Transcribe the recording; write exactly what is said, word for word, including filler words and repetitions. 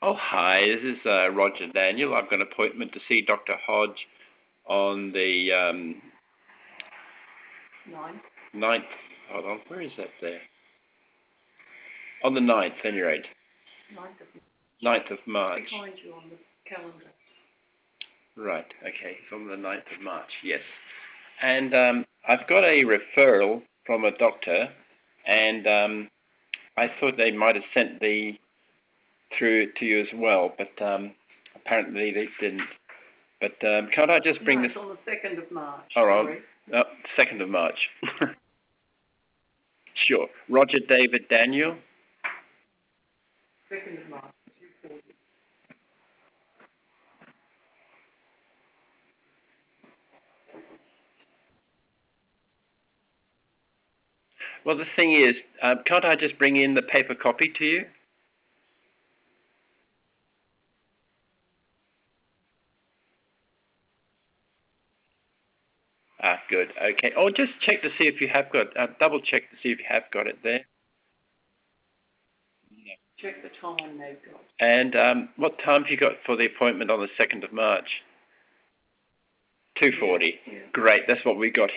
Oh, hi, this is uh, Roger Daniel. I've got an appointment to see Doctor Hodge on the um, Ninth. ninth. Hold on, where is that there? On the ninth, any rate. Ninth of ninth of March. Behind you on the calendar. Right, okay, it's on the ninth of March, yes. And um, I've got a referral from a doctor, and um, I thought they might have sent the through to you as well, but um, apparently they didn't. But um, can't I just bring no, this? it's on the second of March. All right, Sorry. oh, second of March. Sure. Roger David Daniel. Second of March. two forty. Well, the thing is, uh, can't I just bring in the paper copy to you? Ah, good. Okay. Oh, just check to see if you have got, uh, double check to see if you have got it there. Check the time they've got. And um, what time have you got for the appointment on the second of March? two forty. Yeah, yeah. Great. That's what we got